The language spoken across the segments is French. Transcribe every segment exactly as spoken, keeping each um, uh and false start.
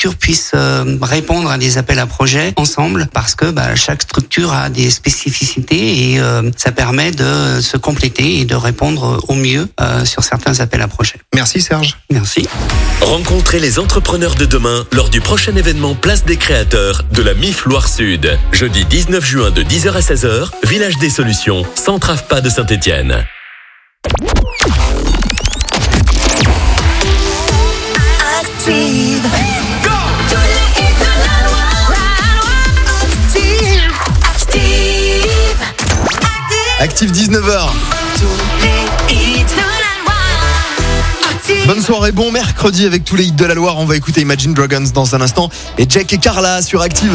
structures puissent euh, répondre à des appels à projets ensemble, parce que bah, chaque structure a des spécificités et euh, ça permet de se compléter et de répondre au mieux euh, sur certains appels à projets. Merci Serge. Merci. Rencontrez les entrepreneurs de demain lors du prochain événement Place des Créateurs de la M I F Loire-Sud. Jeudi dix-neuf juin de dix heures à seize heures, Village des Solutions, Centre A F P A de Saint-Étienne. Active. Go. Active. Active dix-neuf heures. Bonne soirée, bon mercredi avec tous les hits de la Loire. On va écouter Imagine Dragons dans un instant et Jack et Carla sur Active.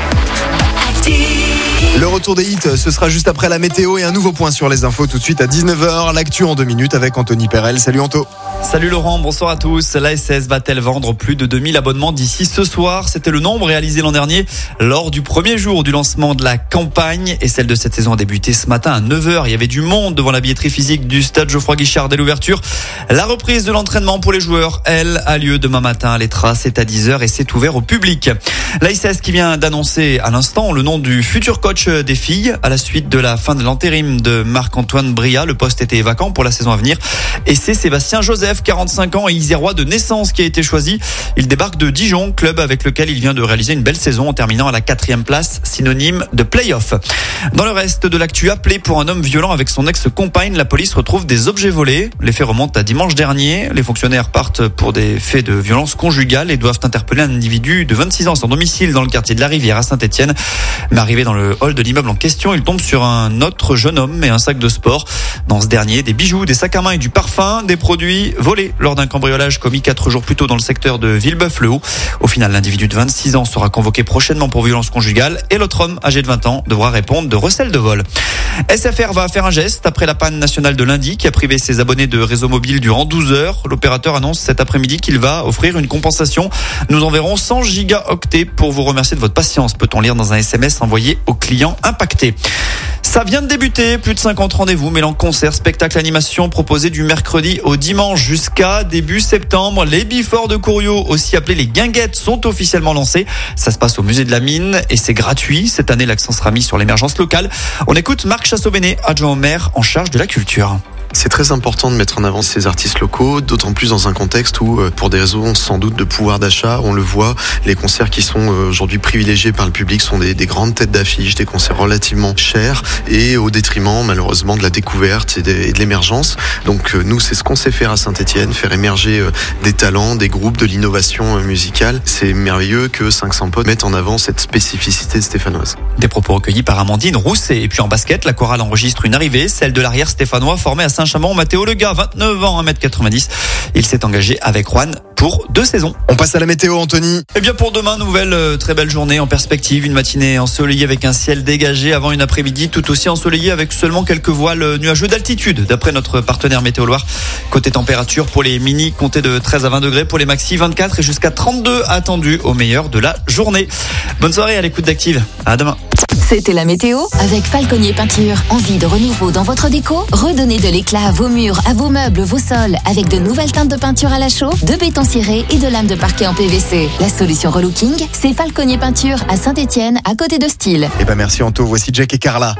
Le retour des hits, ce sera juste après la météo et un nouveau point sur les infos tout de suite à dix-neuf heures. L'actu en deux minutes avec Anthony Perel. Salut Anto. Salut Laurent, bonsoir à tous. La S S va-t-elle vendre plus de deux mille abonnements d'ici ce soir? C'était le nombre réalisé l'an dernier lors du premier jour du lancement de la campagne. Et celle de cette saison a débuté ce matin à neuf heures. Il y avait du monde devant la billetterie physique du stade Geoffroy Guichard dès l'ouverture. La reprise de l'entraînement pour les joueurs, elle, a lieu demain matin. Les traces, c'est à dix heures et c'est ouvert au public. La S S qui vient d'annoncer à l'instant le nom du futur coach des filles à la suite de la fin de l'intérim de Marc-Antoine Bria. Le poste était vacant pour la saison à venir. Et c'est Sébastien Joseph, quarante-cinq ans et isérois de naissance, qui a été choisi. Il débarque de Dijon, club avec lequel il vient de réaliser une belle saison en terminant à la quatrième place, synonyme de play-off. Dans le reste de l'actu, appelé pour un homme violent avec son ex-compagne, la police retrouve des objets volés. Les faits remontent à dimanche dernier. Les fonctionnaires partent pour des faits de violence conjugale et doivent interpeller un individu de vingt-six ans sans domicile dans le quartier de la Rivière à Saint-Étienne. Mais arrivé dans le hall de l'immeuble en question, il tombe sur un autre jeune homme et un sac de sport. Dans ce dernier, des bijoux, des sacs à main et du parfum, des produits volés lors d'un cambriolage commis quatre jours plus tôt dans le secteur de Villebeuf-le-Haut. Au final, l'individu de vingt-six ans sera convoqué prochainement pour violence conjugale et l'autre homme, âgé de vingt ans, devra répondre de recel de vol. S F R va faire un geste après la panne nationale de lundi qui a privé ses abonnés de réseau mobile durant douze heures. L'opérateur annonce cet après-midi qu'il va offrir une compensation. Nous enverrons cent gigaoctets pour vous remercier de votre patience, peut-on lire dans un S M S envoyé aux clients impactés. Ça vient de débuter, plus de cinquante rendez-vous mêlant concerts, spectacles, animations proposés du mercredi au dimanche jusqu'à début septembre. Les Biforts de Couriot, aussi appelés les Guinguettes, sont officiellement lancés. Ça se passe au musée de la Mine et c'est gratuit. Cette année, l'accent sera mis sur l'émergence locale. On écoute Marc Chassaubenet, adjoint au maire en charge de la culture. C'est très important de mettre en avant ces artistes locaux, d'autant plus dans un contexte où, pour des raisons sans doute de pouvoir d'achat, on le voit, les concerts qui sont aujourd'hui privilégiés par le public sont des, des grandes têtes d'affiche, des concerts relativement chers et au détriment malheureusement de la découverte et de, et de l'émergence. Donc nous, c'est ce qu'on sait faire à Saint-Étienne, faire émerger des talents, des groupes, de l'innovation musicale. C'est merveilleux que cinq cents potes mettent en avant cette spécificité stéphanoise. Des propos recueillis par Amandine Rousset. Et puis en basket, la chorale enregistre une arrivée, celle de l'arrière stéphanois formé à Saint-Chamond, Mathéo Lega, vingt-neuf ans, un mètre quatre-vingt-dix. Il s'est engagé avec Juan pour deux saisons. On passe à la météo, Anthony. Eh bien pour demain, nouvelle euh, très belle journée en perspective. Une matinée ensoleillée avec un ciel dégagé avant une après-midi tout aussi ensoleillée avec seulement quelques voiles nuageux d'altitude d'après notre partenaire Météo Loire. Côté température, pour les mini, comptez de treize à vingt degrés. Pour les maxi, vingt-quatre et jusqu'à trente-deux attendus au meilleur de la journée. Bonne soirée à l'écoute d'Active. À demain. C'était la météo avec Falconier Peinture. Envie de renouveau dans votre déco? Redonnez de l'éclat à vos murs, à vos meubles, vos sols avec de nouvelles teintes de peinture à la chaux, de béton ciré et de lames de parquet en P V C. La solution relooking, c'est Falconier Peinture à Saint-Étienne, à côté de Style. Eh ben merci Anto, voici Jack et Carla.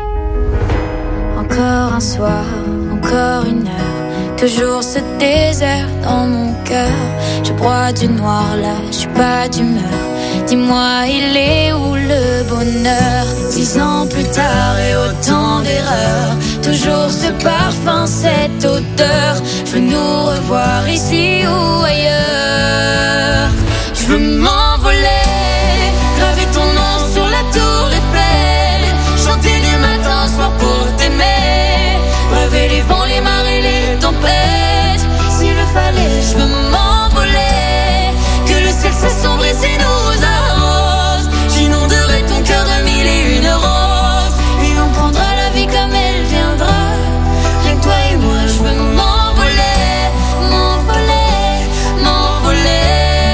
Encore un soir, encore une heure, toujours ce désert dans mon cœur. Je broie du noir là, je suis pas d'humeur. Dis-moi, il est où le bonheur? Dix ans plus tard et autant d'erreurs, toujours ce parfum, cette odeur. Je veux nous revoir ici ou ailleurs. Je veux m'envoler, graver ton nom sur la tour Eiffel, chanter du matin au soir pour t'aimer, braver les vents, les marées, les tempêtes. S'il le fallait, je veux m'envoler, que le ciel s'assombrit et nous arrose. J'inonderai ton cœur de mille et une roses, et on prendra la vie comme elle viendra. Rien que toi et moi, je veux m'envoler, m'envoler, m'envoler.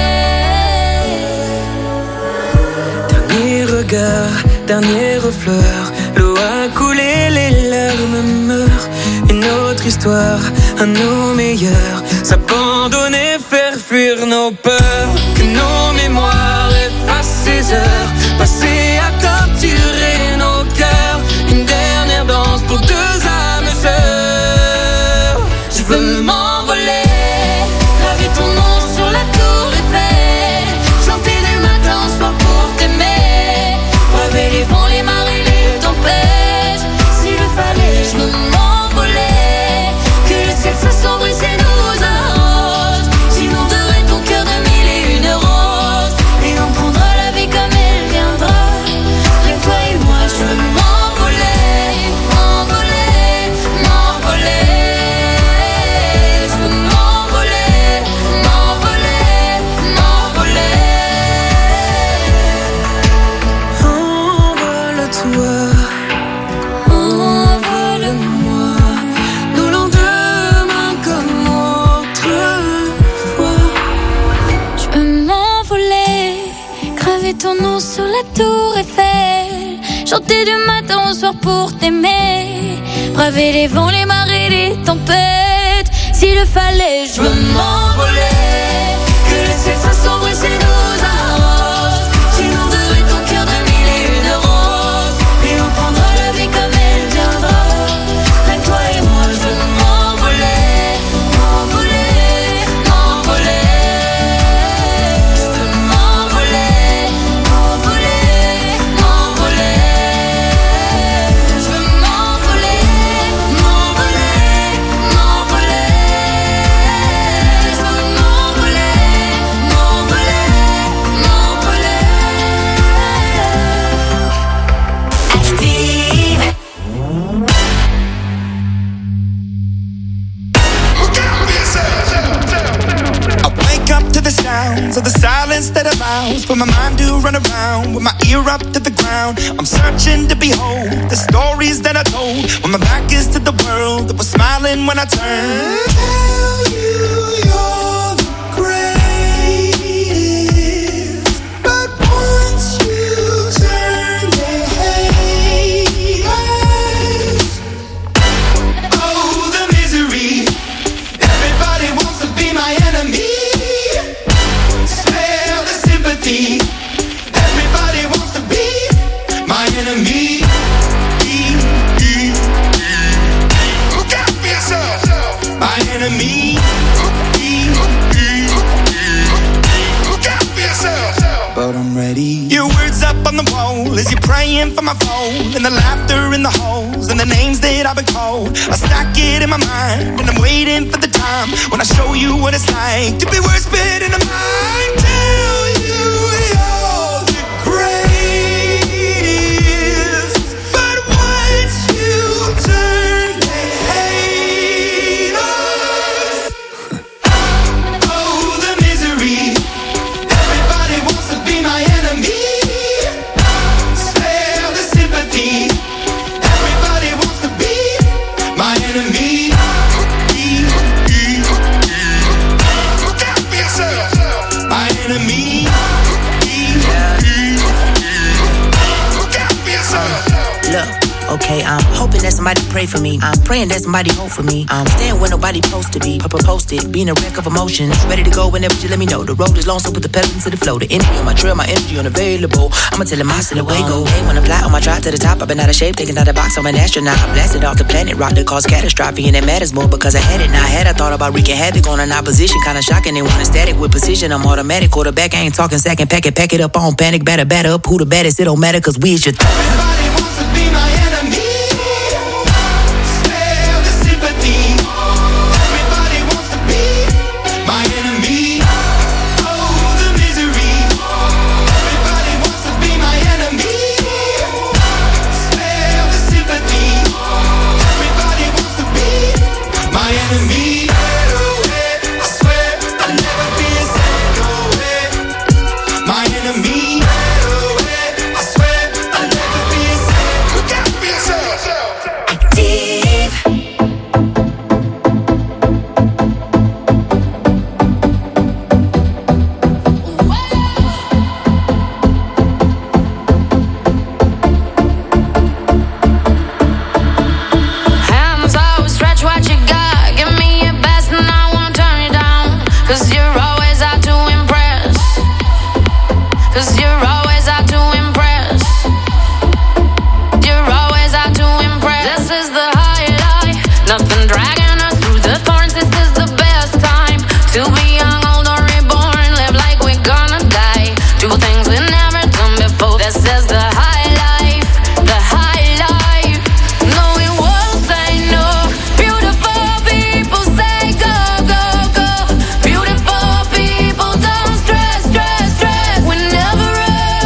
Dernier regard, dernière fleur, l'eau a coulé, les larmes meurent. Une autre histoire, à nos meilleurs, s'abandonner, faire fuir nos peurs, que nos mémoires graver ton nom sur la tour Eiffel, chanter du matin au soir pour t'aimer, braver les vents, les marées, les tempêtes. S'il le fallait, je veux m'envoler, que laisser ça sombre et c'est nous arrose, j'inonderai ton cœur de mille et une roses, et on prendra la vie comme elle viendra. Rien que toi et moi, je veux m'envoler, m'envoler, m'envoler. Je veux m'envoler, m'envoler, m'envoler. Je veux m'envoler, m'envoler, m'envoler. Je veux m'envoler, m'envoler, m'envoler. Active. I wake up to the sounds of the silence that allows for my mind to run around with my ear up to the ground. I'm searching to behold the stories that I told when my back is to the world that was smiling when I turned. Tell you you're the greatest, but once you turn, they hate us. Oh, the misery. Everybody wants to be my enemy. Spare the sympathy. Everybody wants to be my enemy. Look out for yourself. My enemy. Look out for yourself. But I'm ready. Your words up on the wall as you're praying for my phone, and the laughter in the halls and the names that I've been called. I stack it in my mind and I'm waiting for the time when I show you what it's like to be worse fit in a mind. Tell you you're the greatest, but once you turn, they hate us. Oh, the misery. Everybody wants to be my enemy. Spare the sympathy. Everybody wants to be my enemy. Look out for yourself. My enemy. Look out for yourself. Look, okay, I'm hoping that somebody pray for me. I'm praying that somebody hope for me. I'm staying where nobody supposed to be. Papa posted, being a wreck of emotions. Ready to go whenever you let me know. The road is long, so put the pedal into the flow. The energy on my trail, my energy unavailable. I'ma tell him I still away go. Hey, when I fly on my drive to the top, I've been out of shape, taking out the box. I'm an astronaut. I blasted off the planet, rock that caused catastrophe, and it matters more because I had it. Now I had I thought about wreaking havoc on an opposition, kinda shocking. They want a static with precision. I'm automatic, quarterback. I ain't talking second, pack it, pack it up on panic, batter, batter up. Who the baddest? It don't matter, cause we is your th- Everybody wants to be my enemy. Spare the sympathy. Everybody wants to be my enemy. Oh, the misery. Everybody wants to be my enemy. Spare the sympathy. Everybody wants to be my enemy. I swear I'll never be a second way. My enemy. I swear I'll never be a second. Look out for yourself. Active. Hands out, stretch what you got. Give me your best and I won't turn you down. Cause you're always out to impress. Cause you're always out to impress. You're always out to impress. This is the highlight. Nothing dragging us through the thorns. This is the best time to be young, old, or reborn. Live like we're gonna die. Do things we've never done before. This is the high life. The high life. No, we won't say no. Beautiful people say go, go, go. Beautiful people don't stress, stress, stress. We never rest.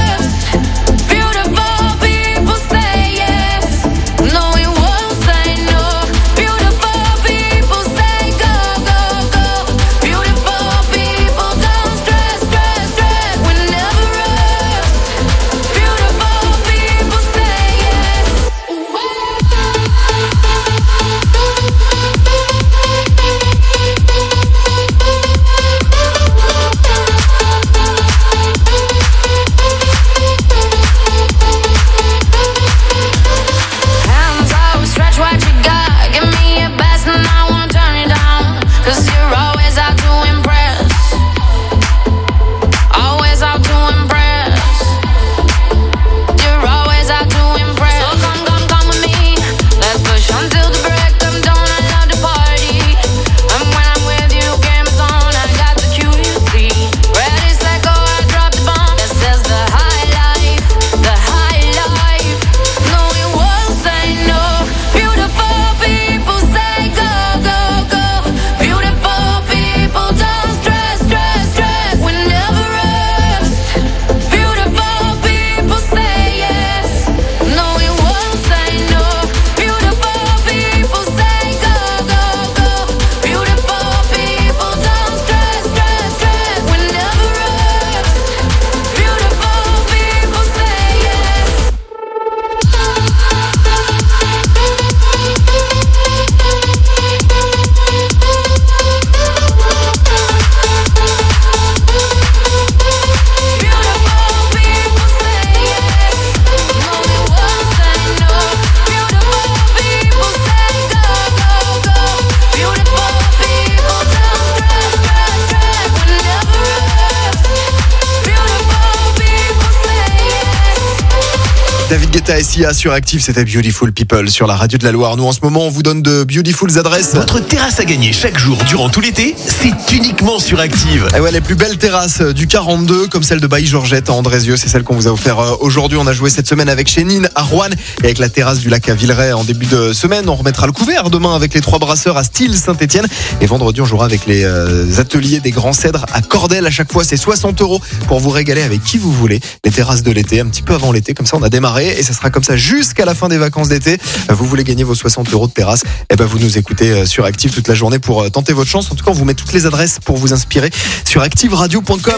David Guetta et Sia sur Active, c'était Beautiful People sur la radio de la Loire. Nous en ce moment on vous donne de beautiful adresses. Votre terrasse à gagner chaque jour durant tout l'été, c'est uniquement sur Active. Et ouais, les plus belles terrasses du quarante-deux, comme celle de Bailly-Georgette à Andrézieux, c'est celle qu'on vous a offert aujourd'hui. On a joué cette semaine avec Chénine à Rouen et avec la terrasse du lac à Villeray en début de semaine. On remettra le couvert demain avec les trois brasseurs à Style Saint-Etienne. Et vendredi on jouera avec les euh, ateliers des Grands Cèdres à Cordel. À chaque fois c'est soixante euros pour vous régaler avec qui vous voulez. Les terrasses de l'été, un petit peu avant l'été, comme ça on a démarré. Et ça sera comme ça jusqu'à la fin des vacances d'été. Vous voulez gagner vos soixante euros de terrasse, et ben vous nous écoutez sur Active toute la journée pour tenter votre chance. En tout cas, on vous met toutes les adresses pour vous inspirer sur active radio point com.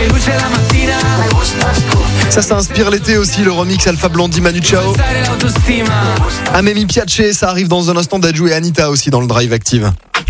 Ça, ça inspire l'été aussi, le remix Alpha Blondy, Manu Chao. Amemi Piace, ça arrive dans un instant. Dadju et Anita aussi dans le Drive Active.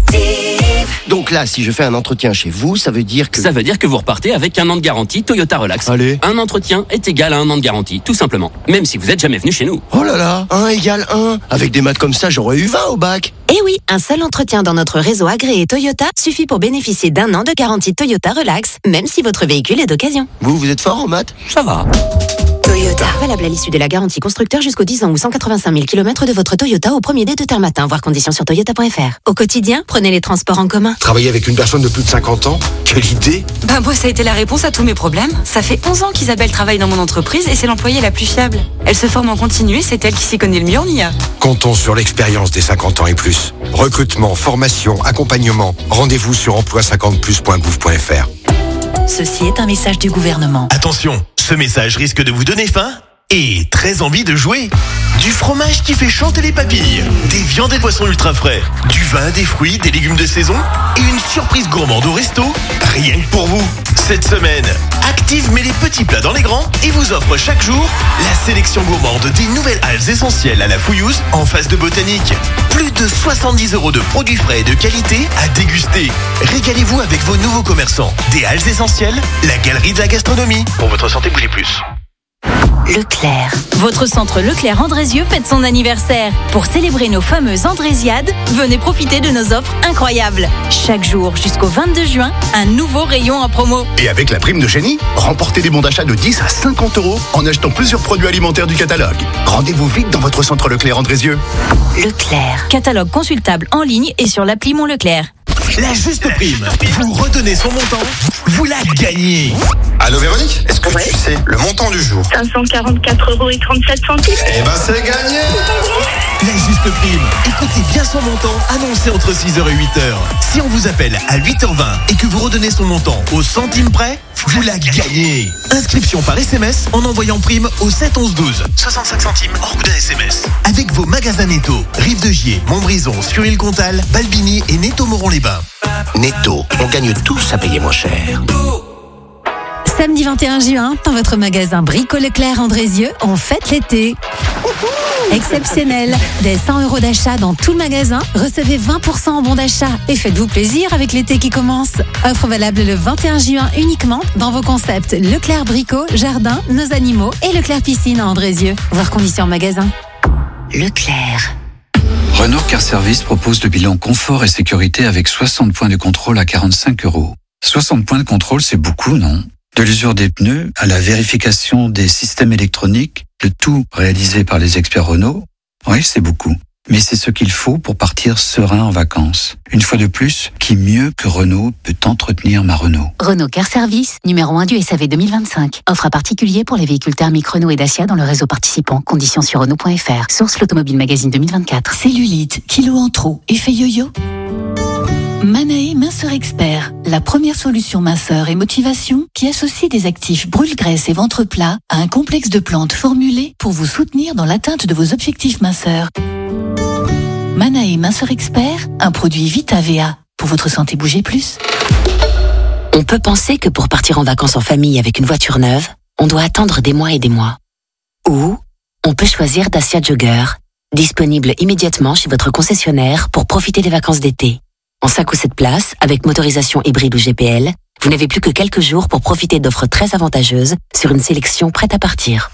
Donc là, si je fais un entretien chez vous, ça veut dire que... Ça veut dire que vous repartez avec un an de garantie Toyota Relax. Allez. Un entretien est égal à un an de garantie, tout simplement. Même si vous êtes jamais venu chez nous. Oh là là, un égale un. Avec des maths comme ça, j'aurais eu vingt au bac. Eh oui, un seul entretien dans notre réseau agréé Toyota suffit pour bénéficier d'un an de garantie Toyota Relax, même si votre véhicule est d'occasion. Vous, vous êtes fort en maths? Ça va. Toyota. Valable à l'issue de la garantie constructeur jusqu'aux dix ans ou cent quatre-vingt-cinq mille kilomètres de votre Toyota au premier dé de terre matin, voire conditions sur toyota point f r. Au quotidien, prenez les transports en commun. Travailler avec une personne de plus de cinquante ans, quelle idée! Bah moi ça a été la réponse à tous mes problèmes. Ça fait onze ans qu'Isabelle travaille dans mon entreprise et c'est l'employée la plus fiable. Elle se forme en continu et c'est elle qui s'y connaît le mieux en I A. Comptons sur l'expérience des cinquante ans et plus. Recrutement, formation, accompagnement. Rendez-vous sur emploi cinquante plus point gouv point f r. Ceci est un message du gouvernement. Attention, ce message risque de vous donner faim et très envie de jouer. Du fromage qui fait chanter les papilles, des viandes et poissons ultra frais, du vin, des fruits, des légumes de saison et une surprise gourmande au resto, rien que pour vous. Cette semaine, Active met les petits plats dans les grands et vous offre chaque jour la sélection gourmande des nouvelles halles essentielles à la fouillouse en face de Botanique. Plus de soixante-dix euros de produits frais et de qualité à déguster. Régalez-vous avec vos nouveaux commerçants. Des halles essentielles, la galerie de la gastronomie. Pour votre santé, bougez plus. Leclerc. Votre centre Leclerc Andrézieux fête son anniversaire. Pour célébrer nos fameuses Andrésiades, venez profiter de nos offres incroyables. Chaque jour jusqu'au vingt-deux juin, un nouveau rayon en promo. Et avec la prime de génie, remportez des bons d'achat de dix à cinquante euros en achetant plusieurs produits alimentaires du catalogue. Rendez-vous vite dans votre centre Leclerc Andrézieux. Leclerc. Catalogue consultable en ligne et sur l'appli Mon Leclerc. La juste prime. Vous redonnez son montant, vous la gagnez. Allô Véronique, est-ce que ouais. tu sais le montant du jour? cinq cent quarante-quatre euros et trente-sept centimes. Eh ben c'est gagné. La juste prime. Écoutez bien son montant annoncé entre six heures et huit heures. Si on vous appelle à huit heures vingt et que vous redonnez son montant au centime près, vous la gagnez. Inscription par S M S en envoyant prime au sept onze douze. soixante-cinq centimes hors d'un S M S. Avec vos magasins Netto, Rive de Gier, Montbrison, Sur-Île-Comtal, Balbini et Netto Moron-les-Bains. Netto, on gagne tous à payer moins cher. Samedi vingt et un juin, dans votre magasin Brico Leclerc Andrézieux, on fête l'été. Exceptionnel. Dès cent euros d'achat dans tout le magasin, recevez vingt pour cent en bon d'achat et faites-vous plaisir avec l'été qui commence. Offre valable le vingt et un juin uniquement dans vos concepts Leclerc Brico, Jardin, Nos Animaux et Leclerc Piscine à Andrézieux. Voir conditions en magasin. Leclerc. Renault Car Service propose le bilan confort et sécurité avec soixante points de contrôle à quarante-cinq euros. soixante points de contrôle, c'est beaucoup, non? De l'usure des pneus à la vérification des systèmes électroniques, le tout réalisé par les experts Renault. Oui, c'est beaucoup. Mais c'est ce qu'il faut pour partir serein en vacances. Une fois de plus, qui mieux que Renault peut entretenir ma Renault? Renault Car Service, numéro un du S A V deux mille vingt-cinq. Offre à particulier pour les véhicules thermiques Renault et Dacia dans le réseau participant. Conditions sur Renault point f r. Source l'Automobile Magazine deux mille vingt-quatre. Cellulite, kilos en trop, effet yo-yo. Manae Minceur Expert, la première solution minceur et motivation qui associe des actifs brûle-graisse et ventre plat à un complexe de plantes formulées pour vous soutenir dans l'atteinte de vos objectifs minceurs. Manae Minceur Expert, un produit Vita V A. Pour votre santé, bougez plus. On peut penser que pour partir en vacances en famille avec une voiture neuve, on doit attendre des mois et des mois. Ou on peut choisir Dacia Jogger, disponible immédiatement chez votre concessionnaire pour profiter des vacances d'été. En cinq ou sept places, avec motorisation hybride ou G P L, vous n'avez plus que quelques jours pour profiter d'offres très avantageuses sur une sélection prête à partir.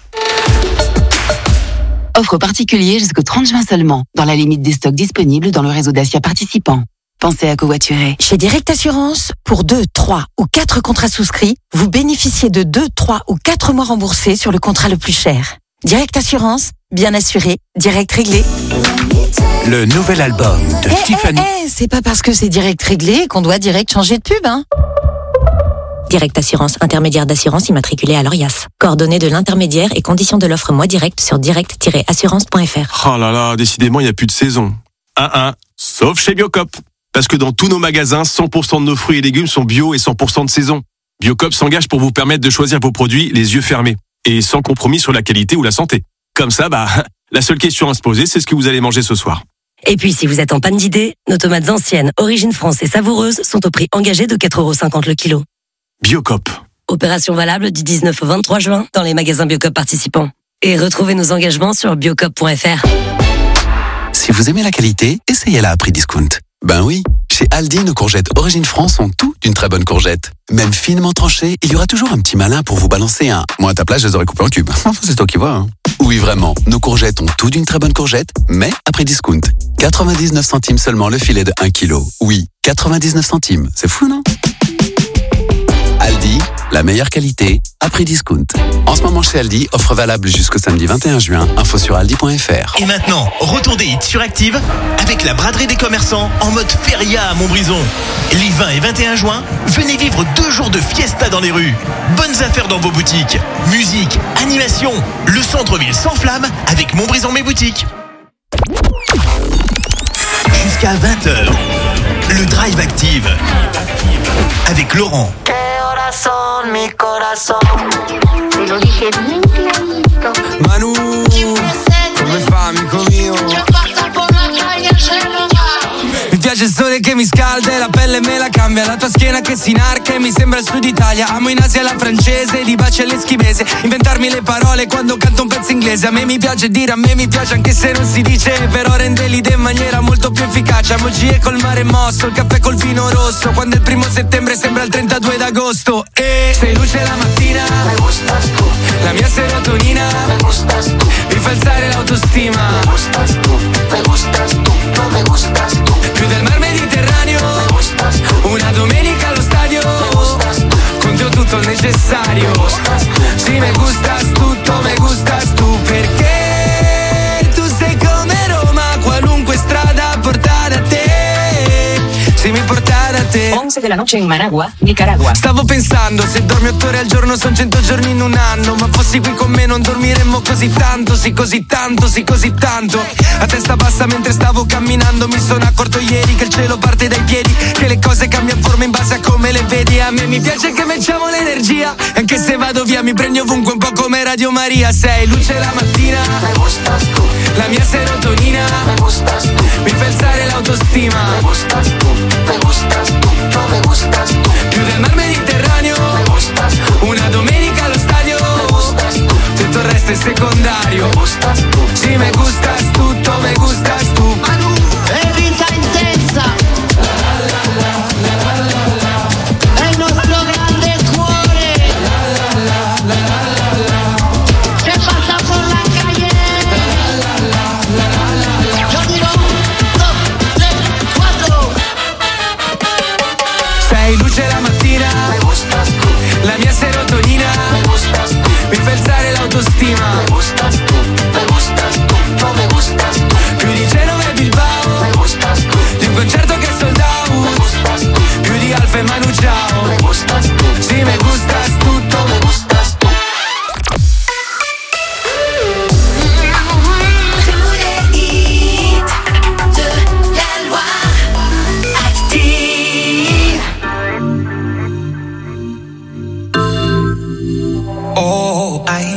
Offre particulier jusqu'au trente juin seulement, dans la limite des stocks disponibles dans le réseau Dacia participant. Pensez à covoiturer. Chez Direct Assurance, pour deux, trois ou quatre contrats souscrits, vous bénéficiez de deux, trois ou quatre mois remboursés sur le contrat le plus cher. Direct Assurance, bien assuré, direct réglé. Le nouvel album de Eh, Tiffany. eh, eh, c'est pas parce que c'est direct réglé qu'on doit direct changer de pub, hein. Direct Assurance, intermédiaire d'assurance immatriculé à l'Orias. Coordonnées de l'intermédiaire et conditions de l'offre Moi Direct sur direct tiret assurance point f r. Oh là là, décidément, il n'y a plus de saison. Un un, sauf chez Biocop. Parce que dans tous nos magasins, cent pour cent de nos fruits et légumes sont bio et cent pour cent de saison. Biocop s'engage pour vous permettre de choisir vos produits les yeux fermés et sans compromis sur la qualité ou la santé. Comme ça, bah, la seule question à se poser, c'est ce que vous allez manger ce soir. Et puis, si vous êtes en panne d'idées, nos tomates anciennes, origine France et savoureuses sont au prix engagé de quatre euros cinquante le kilo. Biocop. Opération valable du dix-neuf au vingt-trois juin dans les magasins Biocop participants. Et retrouvez nos engagements sur biocop point f r. Si vous aimez la qualité, essayez-la à prix discount. Ben oui, chez Aldi, nos courgettes Origine France ont tout d'une très bonne courgette. Même finement tranchée, il y aura toujours un petit malin pour vous balancer un « moi à ta place, je les aurais coupés en cubes ». C'est toi qui vois, hein. Oui, vraiment, nos courgettes ont tout d'une très bonne courgette, mais à prix discount. quatre-vingt-dix-neuf centimes seulement le filet de un kilo. Oui, quatre-vingt-dix-neuf centimes, c'est fou, non? Aldi, la meilleure qualité, à prix discount. En ce moment chez Aldi, offre valable jusqu'au samedi vingt et un juin, info sur aldi point f r. Et maintenant, retour des hits sur Active avec la braderie des commerçants en mode feria à Montbrison. Les vingt et vingt et un juin, venez vivre deux jours de fiesta dans les rues. Bonnes affaires dans vos boutiques. Musique, animation, le centre-ville s'enflamme avec Montbrison Mes Boutiques. Jusqu'à vingt heures, le Drive Active avec Laurent. Corazón, mi corazón. Te lo dije bien clarito. Manu, come fa, amico mio? Che passa por la calle se lo va. Mi piace il sole che mi scalda e la pelle me la cambia. La tua schiena che si inarca e mi sembra il sud Italia. Amo in Asia la francese, di baci all'eschimese. Inventarmi le parole quando canto un pezzo inglese. A me mi piace dire, a me mi piace anche se non si dice. Però rende l'idea in maniera molto più efficace. Emoji col mare mosso, il caffè col vino rosso. Quando è il primo settembre sembra il trentadue d'agosto. E sei luce la mattina, me gustas tu. La mia serotonina, me gustas tu. Mi fa alzare l'autostima, me gustas tu. Me gustas tu, no me gustas tu. Più del mar Mediterraneo, me gustas tu. Una domenica allo stadio, me gustas tu. Con te ho tutto il necessario, me gustas tu. Sì, me gustas tutto, me gustas tu. Perché tu sei come Roma, qualunque strada porta da te. Se mi porta da te. once de la noche in Managua, Nicaragua. Stavo pensando, se dormi otto ore al giorno sono cento giorni in un anno. Ma fossi qui con me non dormiremmo così tanto. Sì, così tanto, sì, così tanto. A testa bassa mentre stavo camminando mi sono accorto ieri che il cielo parte dai piedi. Che le cose cambiano forma in base a come le vedi. A me mi piace che mettiamo l'energia. Anche se vado via mi prendi ovunque un po' come Radio Maria. Sei luce la mattina, me gustas tu. La mia serotonina, me gustas tu. Mi fa alzare l'autostima, me gustas tu. Me gustas tu, no me gustas tu. Più del mar Mediterraneo, me gustas tu. Una domenica allo stadio, me gustas tu. Tutto il resto è secondario, me gustas tu. Sì, me gustas tutto, me gustas tu. Manu, è vita intensa. È il nostro grande cuore. Che passa por la calle. Yo digo uno, tres, cuatro. sei luce la mattina, me gustas tu. La mia serotonina, me gustas tu. Mi fa alzare l'autostima, me gustas tu. Me gustas tu, no me gustas tu. Più di Genova e Bilbao, me gustas tu. Di un concerto che è sold out, me gustas tu. Più di Alfa e Manu Chao, me gustas tu. Sì, me gustas tutto, me gustas tu. Oh, aïe.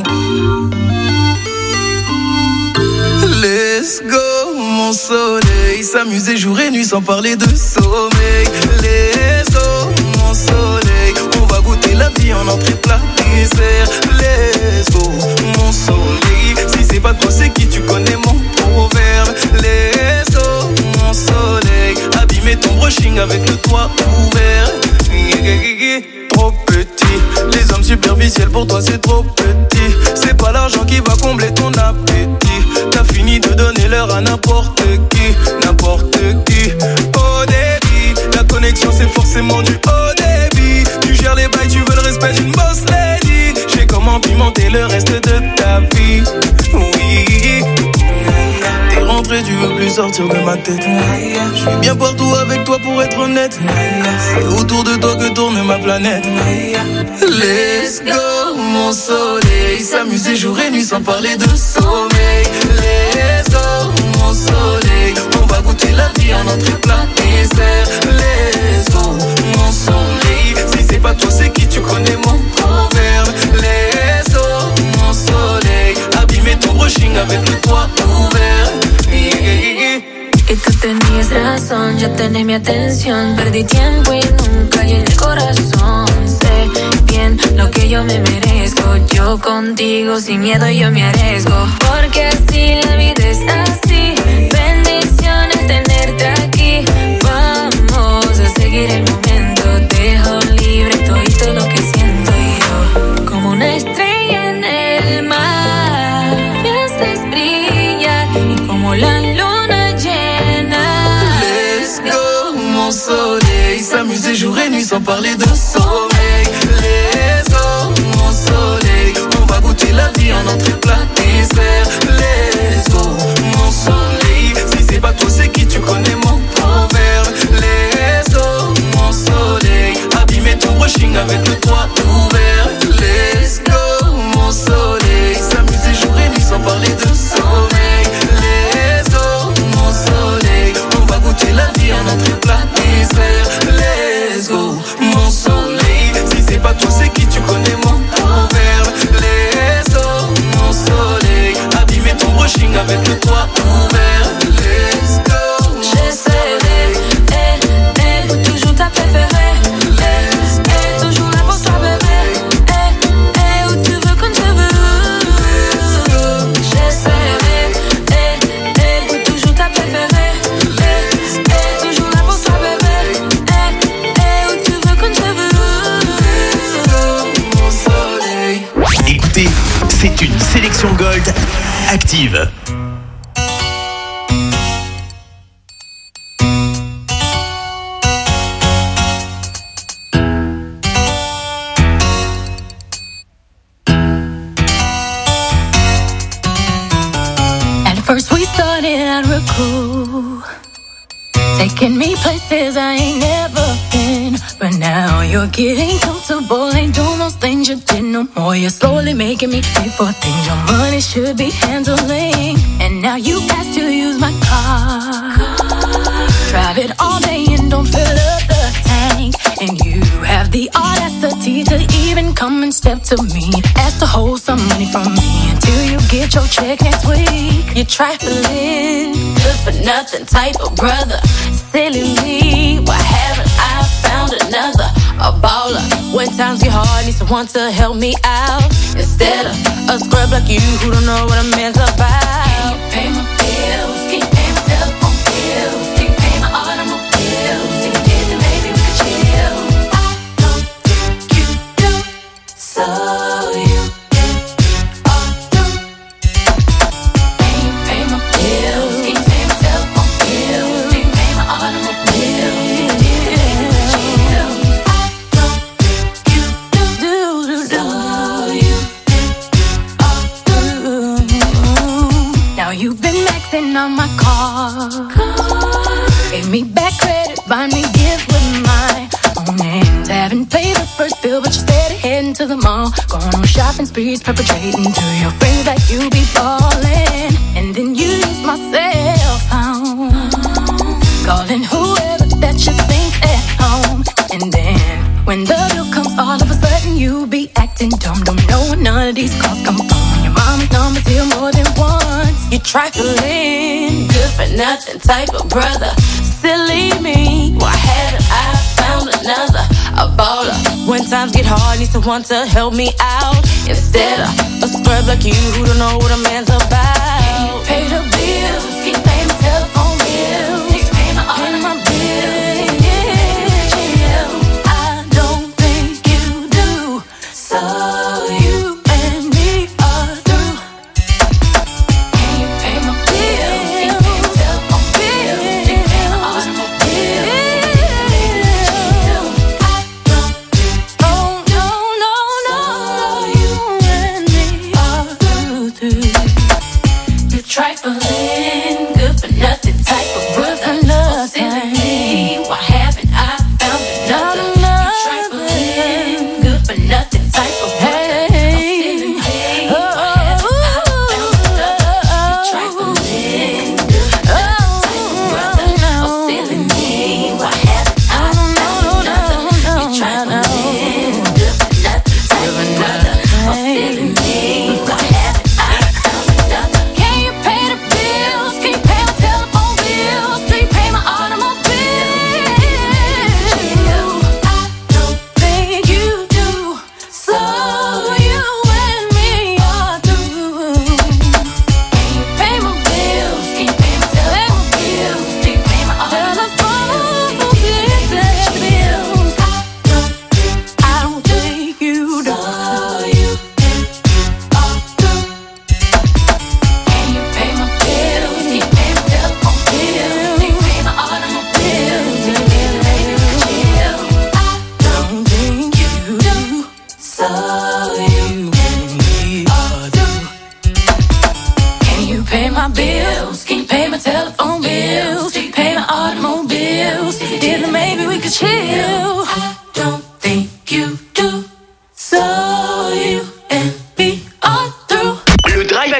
Let's go, mon soleil. S'amuser jour et nuit sans parler de sommeil. Let's go, mon soleil. On va goûter la vie en entrée plat dessert. Let's go, mon soleil. Si c'est pas toi, c'est qui? Tu connais mon proverbe. Let's go, mon soleil. Abîmer ton brushing avec le toit ouvert. Trop petit, les hommes superficiels pour toi c'est trop petit. C'est pas l'argent qui va combler ton appétit. T'as fini de donner l'heure à n'importe qui, n'importe qui. Au débit, la connexion c'est forcément du haut débit. Tu gères les bails, tu veux le respect d'une boss lady. J'ai comment pimenter le reste de ta la vie. Oui. T'es rentré, tu veux plus sortir de ma tête. Je suis bien partout avec toi pour être honnête. C'est autour de toi que tourne ma planète. Let's go, mon soleil. S'amuser jour et nuit sans parler de sommeil. Let's go, mon soleil. On va goûter la vie en entrée plat dessert. Let's go, mon soleil. Si c'est pas toi, c'est qui? Tu connais mon proverbe. Let's go, mon soleil. Abîmer ton brushing avec le toit ouvert. Yeah, yeah, yeah. Y tú tenías razón, ya tenés mi atención. Perdí tiempo y nunca llené el corazón. Sé bien lo que yo me merezco. Yo contigo sin miedo yo me arriesgo. Porque así la vida es así. Bendiciones tenerte aquí. Vamos a seguir el momento. Dejo libre todo lo que siento yo. Como una estrella en el mar, me haces brillar. Y como la luna llena. Let's go, mon soleil. S'amuser jour et nuit sans parler de sommeil. Let's go, mon soleil. On va goûter la vie en entrée plat dessert. Let's go, mon soleil. Si c'est pas toi, c'est qui? Tu connais mon proverbe. Let's go, mon soleil. Abîmer ton brushing avec le toit ouvert. Let's go, mon soleil. S'amuser jour et nuit sans parler de sommeil. Let's go, mon soleil. On va goûter la vie en entrée plat dessert. Let's go, mon soleil. Si c'est pas toi, c'est qui? Tu connais mon proverbe. Let's go, mon soleil. Abîmer ton brushing avec le toit ouvert. Let's go, j'essaierai, eh, eh, pour toujours ta préférée. Eh, eh, toujours là pour toi, bébé. Eh, eh, où tu veux, quand tu veux. J'essaierai, eh, eh, pour toujours ta préférée. Eh, eh, toujours là pour toi, bébé. Eh, eh, où tu veux, quand tu veux. mon soleil. Écoutez, c'est une sélection Gold active. First we started out real cool, taking me places I ain't never been. But now you're getting comfortable, ain't doing those things you did no more. You're slowly making me pay for things your money should be handling. And now you ask to use my car, drive it all day and don't fill up the tank. And you have the audacity to even come and step to me, ask to hold some money from me until you get your check next week. You're trifling, good for nothing type of brother. Silly me, why haven't I found another? A baller, when times get hard, need someone to help me out. Instead of a scrub like you who don't know what a man's about. Can you pay my bills? Can you pay my telephone bills? Can you pay my automobiles? Can you get the baby we can chill? I don't think you do, so you get all through. Can you pay my bills? Can you pay my telephone bills? Can you pay my automobiles? Can you get the baby we can chill? I don't think you do, so you get all through. Now you've been maxing on my car, gave me back credit, buy me gift with my own hands. Haven't paid the first bill, but you're steady heading to the mall, going on shopping sprees, perpetrating to your friends that you be ballin'. And then you use my cell phone, calling whoever that you think at home. And then when the bill comes, all of a sudden you be acting dumb. Don't know when none of these calls come from your mama's number's here more than once. You trifling, good for nothing type of brother. Silly me, why haven't I found another? A baller, when times get hard, need someone to help me out. Instead of a scrub like you who don't know what a man's about. Can you pay the bills? Can you pay my telephone bills? Can you pay my all of my bills? Yeah, I don't think you do, so you and me are through. Can you pay my bills? Can you pay my telephone bills? Can you pay my all of my bills? I don't think, oh no, no, no, you and me are through.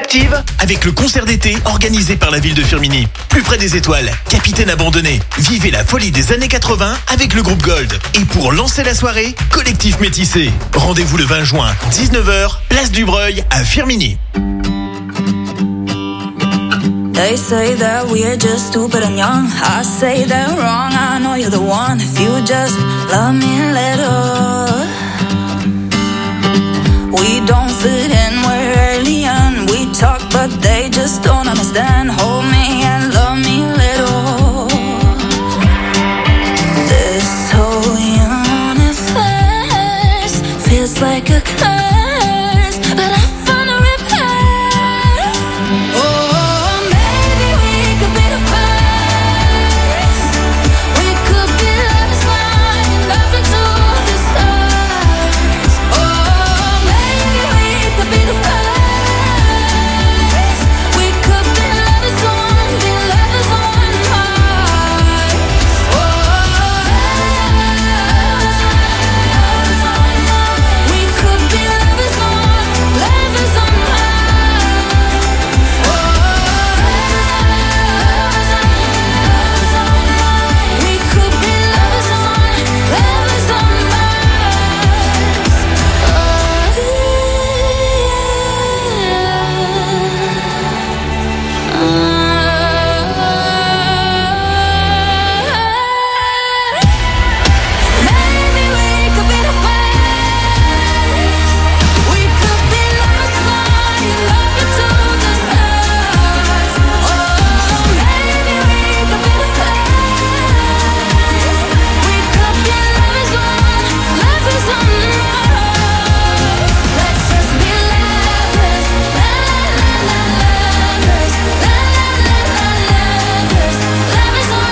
s'active avec le concert d'été organisé par la ville de Firminy. Plus près des étoiles, Capitaine abandonné. Vivez la folie des années quatre-vingts avec le groupe Gold. Et pour lancer la soirée, Collectif Métissé. Rendez-vous le vingt juin, dix-neuf heures, place du Breuil à Firminy. They say that we're just stupid and young. I say they're wrong, I know you're the one. If you just love me a little. We don't fit in, we're alien. We talk but they just don't understand. Hold me and love me a little. This whole universe feels like a curse, but I found a repair. Oh, maybe we could be the first. We could be lovers flying up into the stars. Oh, maybe we could be the first. We could be lovers on, be lovers on Mars. Oh, we could be lovers on, lovers on Mars. Oh, we could be lovers on, lovers on Maybe we could be the first. We could be lovers flying up into the stars. Oh, maybe we could be the first. We could be lovers on, lovers on Mars. Let's just be lovers, la la la la lovers, la la la la lovers, lovers on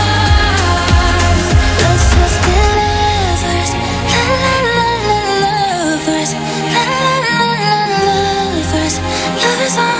Mars. Let's just be lovers, la la la la lovers, la la la la lovers, lovers on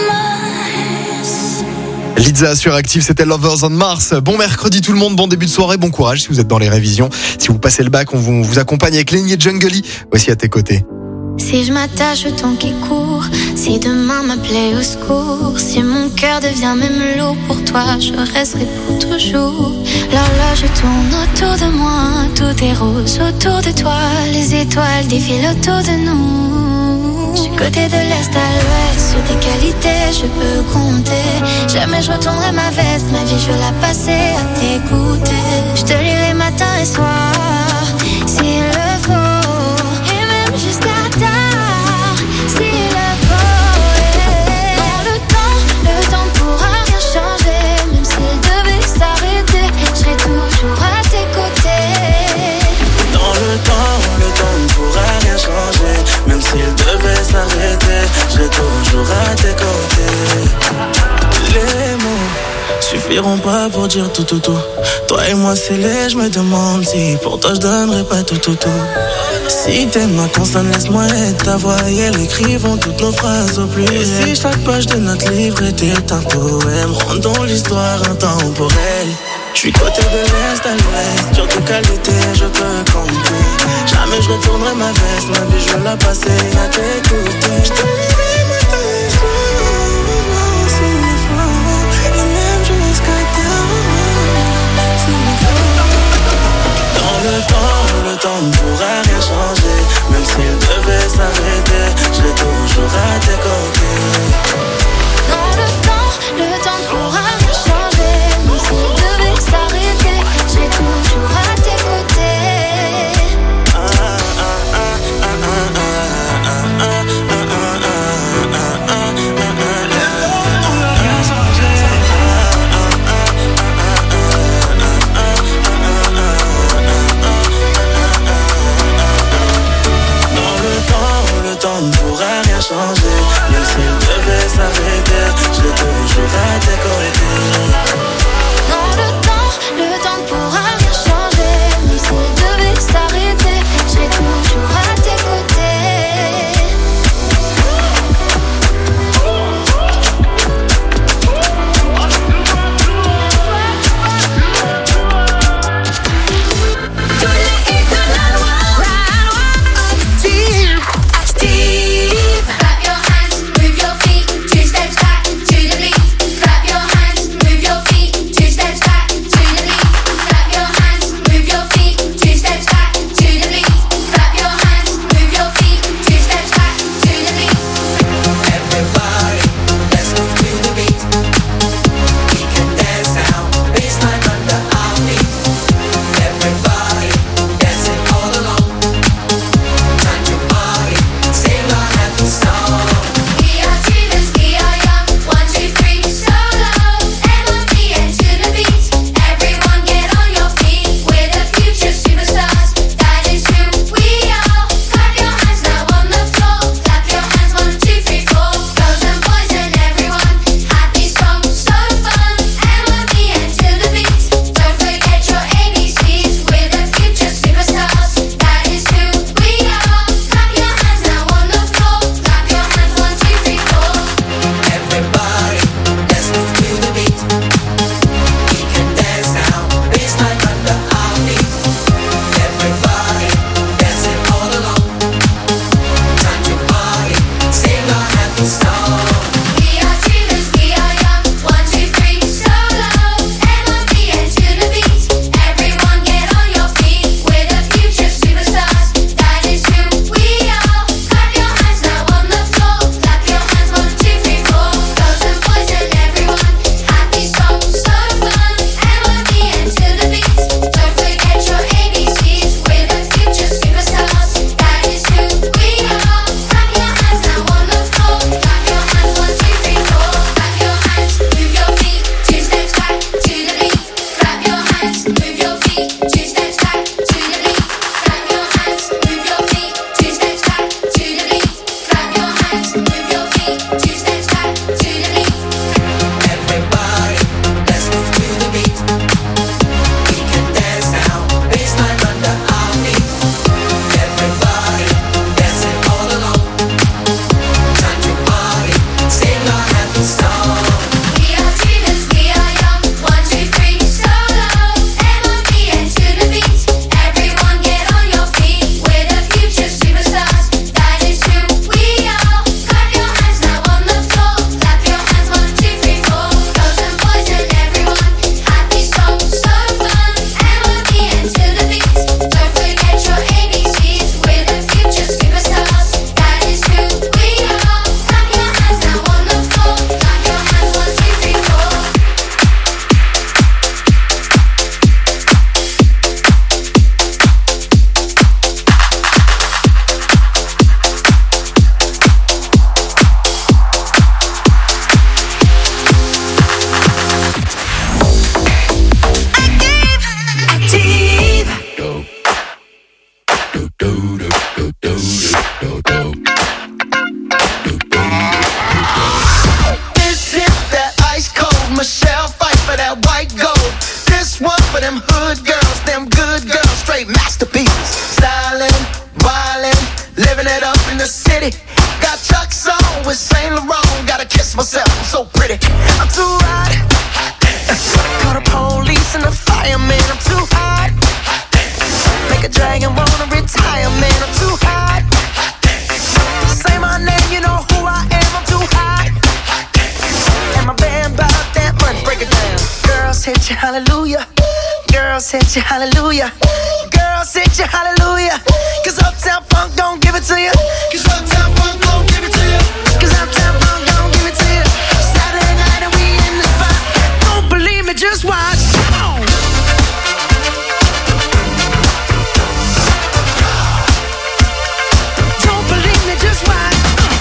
Mars. Liza sur Active, c'était Lovers on Mars. Bon mercredi tout le monde, bon début de soirée, bon courage si vous êtes dans les révisions. Si vous passez le bac, on vous, on vous accompagne avec Lenny et Jungly. Voici à tes côtés. Si je m'attache au temps qui court, si demain m'appelait au secours, si mon cœur devient même lourd pour toi, je resterai pour toujours. L'horloge tourne autour de moi, tout est rose autour de toi, les étoiles défilent autour de nous. Du côté de l'est à l'ouest, sur tes qualités je peux compter. Jamais je retournerai ma veste, ma vie je veux la passer à t'écouter. Je te lirai matin et soir, s'il le faut, et même jusqu'à tard, s'il le faut. Dans le temps, le temps ne pourra rien changer. Même s'il devait s'arrêter, je serai toujours à tes côtés. Dans le temps, le temps ne pourra rien changer. Même s'il devait s'arrêter, je serai toujours à tes côtés. Les mots suffiront pas pour dire tout tout tout. Toi et moi c'est laid, je me demande si pour toi je donnerais pas tout tout tout. Si t'aimes ma consonne, laisse-moi être ta voix et elle écrivons toutes nos phrases au pluriel. Et si chaque page de notre livre était un poème, rendons l'histoire intemporelle. Je suis côté de l'est à l'ouest, sur tes qualités je peux compter. Jamais je retournerai ma veste, ma vie je veux la passer à t'écouter. Je te lirai matin et soir, s'il le faut, et même jusqu'à tard, s'il le faut. Dans le temps, le temps ne pourra rien changer. Même s'il devait s'arrêter, je serai toujours à tes côtés. Dans le temps, le temps ne pourra rien changer. Même s'il devait s'arrêter, je serai toujours à tes côtés. Le temps ne pourra rien changer. Même s'il devait s'arrêter, je serai toujours à tes côtés. Dans le temps, le temps ne pourra rien changer. Même s'il devait s'arrêter, je serai toujours à tes Active, active. Clap your hands, move your feet. with Saint Laurent. Gotta kiss myself, I'm so pretty. I'm too hot. Call the police and the fireman. I'm too hot. Make a dragon wanna retire, man. I'm too hot. Say my name, you know who I am. I'm too hot. And my band bought that money. Break it down. Girls hit you, hallelujah. Girls hit you, hallelujah. Girls hit you, hallelujah. Cause Uptown Funk don't give it to you. Cause Uptown Funk don't give it to you. Cause Uptown Funk don't give it to you. Saturday night and we in the spot. Don't believe me, just watch. Come on. Don't believe me, just watch.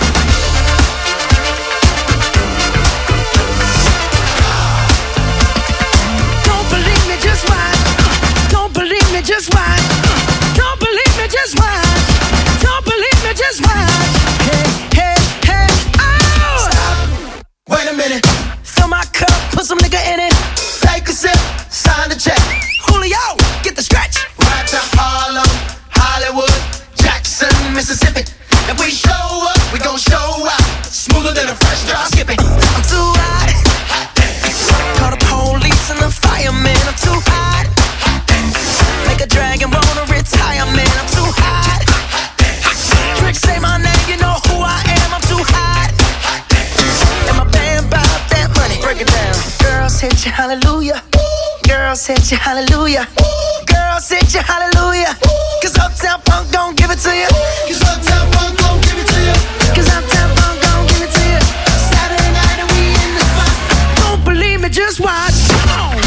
Don't believe me, just watch. Don't believe me, just watch. Don't believe me, just watch. Don't believe me, just watch. Hey, hey, hey, oh! Stop. Wait a minute. Fill my cup, put some nigga in it. Take a sip, sign the check. Julio, get the stretch. Right to Harlem, Hollywood, Jackson, Mississippi. If we show up, we gon' show out. Smoother than a fresh drop skipping. I'm too hot. Call the police and the fireman. I'm too hot. Make a dragon wanna retire, man. I'm too hot. Trick, say my name, you know who I am. I'm too hot. And my band bought that money. Break it down. Girls hit you, hallelujah. Girls hit you, hallelujah. Girls hit you, hallelujah. Cause Uptown Funk don't give it to you. Cause Uptown Funk don't give it to you. Cause Uptown Funk don't give it to you. Saturday night and we in the spot. Don't believe me, just watch. Come on.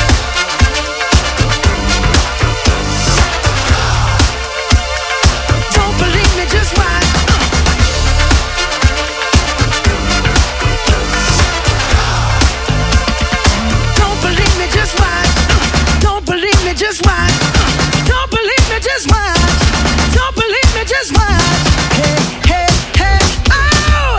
Don't believe me, just watch. Don't believe me, just watch. Don't believe me, just watch. Don't believe me, just watch. Don't believe me, just watch. Hey, hey, hey, oh!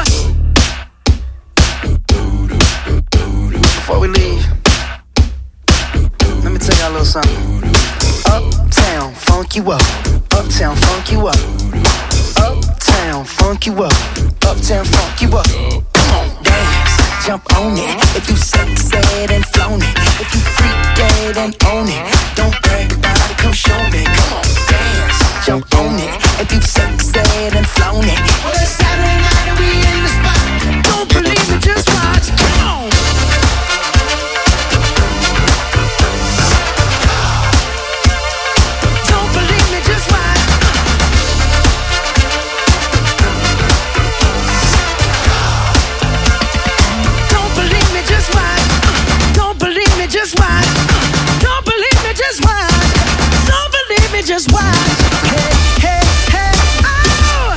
Before we leave, let me tell y'all a little something. Uptown, funk you up. Uptown, funk you up. Uptown, funk you up. Uptown, funk you up. Come on, dance, jump on it. If you sexed and flown it, if you freaked dead and own it, don't brag about it, come show me. Come on, dance, jump on it. If you sexed and flown it, well, it's Saturday night and we in the spot. Don't believe it, just watch. Come on. Don't believe me, just watch. Don't believe me, just watch. Don't believe me, just watch. Don't believe me, just watch. Don't believe me, just watch. Hey, hey, hey, oh!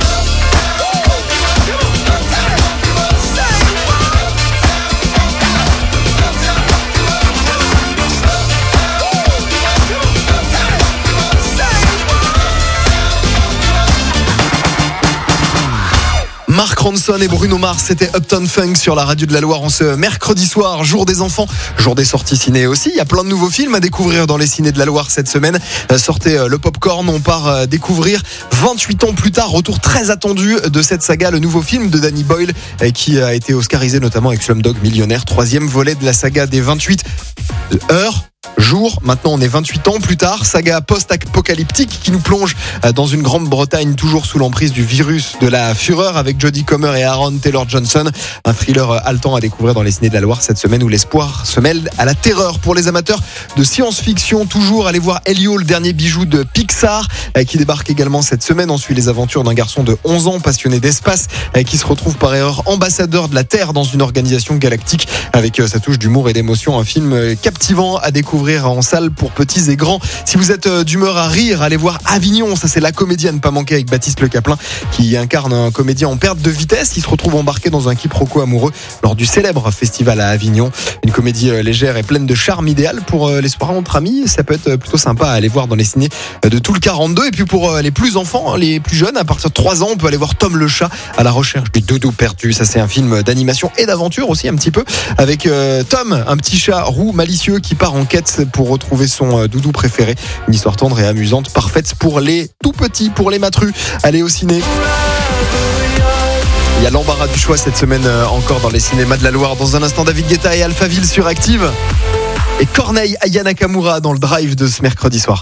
Mark Ronson et Bruno Mars, c'était Uptown Funk sur la radio de la Loire en ce mercredi soir, jour des enfants, jour des sorties ciné aussi. Il y a plein de nouveaux films à découvrir dans les ciné de la Loire cette semaine. Sortez le popcorn, on part découvrir vingt-huit ans plus tard, retour très attendu de cette saga, le nouveau film de Danny Boyle qui a été oscarisé notamment avec Slumdog Millionnaire, troisième volet de la saga des vingt-huit heures. Jour, maintenant on est vingt-huit ans plus tard, saga post-apocalyptique qui nous plonge dans une Grande-Bretagne toujours sous l'emprise du virus de la fureur avec Jodie Comer et Aaron Taylor-Johnson. Un thriller haletant à découvrir dans les ciné de la Loire cette semaine où l'espoir se mêle à la terreur. Pour les amateurs de science-fiction, toujours allez voir Elio, le dernier bijou de Pixar qui débarque également cette semaine. On suit les aventures d'un garçon de onze ans passionné d'espace qui se retrouve par erreur ambassadeur de la Terre dans une organisation galactique avec sa touche d'humour et d'émotion. Un film captivant à découvrir en salle pour petits et grands. Si vous êtes d'humeur à rire, allez voir Avignon, ça c'est La Comédie à ne pas manquer avec Baptiste Le Caplin qui incarne un comédien en perte de vitesse. Il se retrouve embarqué dans un quiproquo amoureux lors du célèbre festival à Avignon. Une comédie légère et pleine de charme, idéale pour les soirées entre amis. Ça peut être plutôt sympa à aller voir dans les ciné de tout le quarante-deux. Et puis pour les plus enfants, les plus jeunes, à partir de trois ans, on peut aller voir Tom le chat à la recherche du doudou perdu. Ça c'est un film d'animation et d'aventure aussi un petit peu avec euh, Tom, un petit chat roux malicieux qui part en quête pour retrouver son doudou préféré. Une histoire tendre et amusante, parfaite pour les tout petits, pour les matrus. Allez au ciné. Il y a l'embarras du choix cette semaine euh, encore dans les cinémas de la Loire. Dans un instant, David Guetta et Alphaville sur Active. Et Corneille Aya Nakamura dans le drive de ce mercredi soir.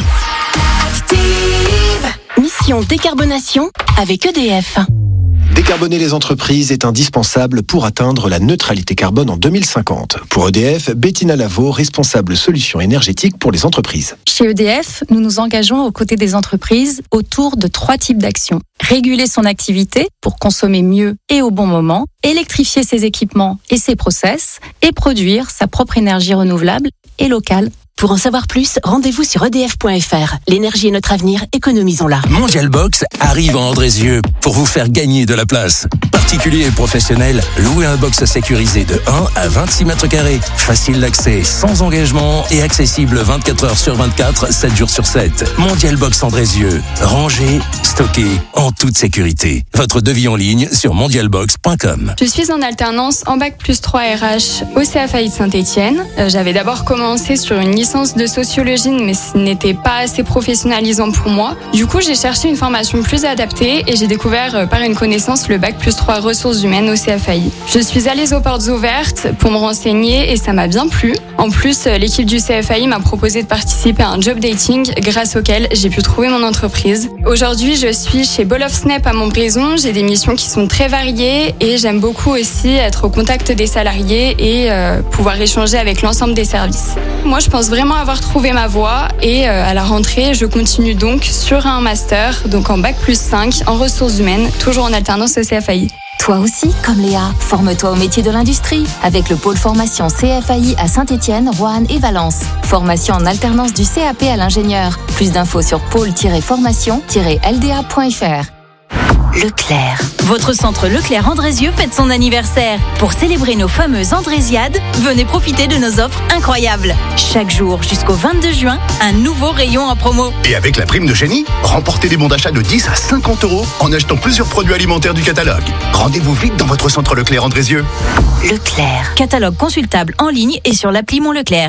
Mission décarbonation avec E D F. Décarboner les entreprises est indispensable pour atteindre la neutralité carbone en deux mille cinquante. Pour E D F, Bettina Lavaux, responsable solutions énergétiques pour les entreprises. Chez E D F, nous nous engageons aux côtés des entreprises autour de trois types d'actions. Réguler son activité pour consommer mieux et au bon moment, électrifier ses équipements et ses process, et produire sa propre énergie renouvelable et locale. Pour en savoir plus, rendez-vous sur e d f point f r. L'énergie est notre avenir, économisons-la. Mondial Box arrive en Andrézieux pour vous faire gagner de la place. Particuliers et professionnels, louez un box sécurisé de un à vingt-six mètres carrés. Facile d'accès, sans engagement et accessible vingt-quatre heures sur vingt-quatre, sept jours sur sept. Mondial Box Andrézieux. Rangé, stocké, en toute sécurité. Votre devis en ligne sur mondial box point com. Je suis en alternance en bac plus trois R H au C F A I de Saint-Étienne. Euh, j'avais d'abord commencé sur une licence de sociologie, mais ce n'était pas assez professionnalisant pour moi. Du coup, j'ai cherché une formation plus adaptée et j'ai découvert euh, par une connaissance le bac plus trois ressources humaines au C F A I. Je suis allée aux portes ouvertes pour me renseigner et ça m'a bien plu. En plus, euh, l'équipe du C F A I m'a proposé de participer à un job dating grâce auquel j'ai pu trouver mon entreprise. Aujourd'hui, je suis chez Ball of Snap à Montbrison. J'ai des missions qui sont très variées et j'aime beaucoup aussi être au contact des salariés et euh, pouvoir échanger avec l'ensemble des services. Moi, je pense vraiment avoir trouvé ma voie et euh, à la rentrée, je continue donc sur un master, donc en bac plus cinq en ressources humaines, toujours en alternance au C F A I. Toi aussi, comme Léa, forme-toi au métier de l'industrie avec le pôle formation C F A I à Saint-Étienne, Roanne et Valence. Formation en alternance du C A P à l'ingénieur. Plus d'infos sur pôle tiret formation tiret l d a point f r. Leclerc. Votre centre Leclerc Andrézieux fête son anniversaire. Pour célébrer nos fameuses Andrésiades, venez profiter de nos offres incroyables. Chaque jour jusqu'au vingt-deux juin, un nouveau rayon en promo. Et avec la prime de génie, remportez des bons d'achat de dix à cinquante euros en achetant plusieurs produits alimentaires du catalogue. Rendez-vous vite dans votre centre Leclerc Andrézieux. Leclerc. Catalogue consultable en ligne et sur l'appli Mon Leclerc.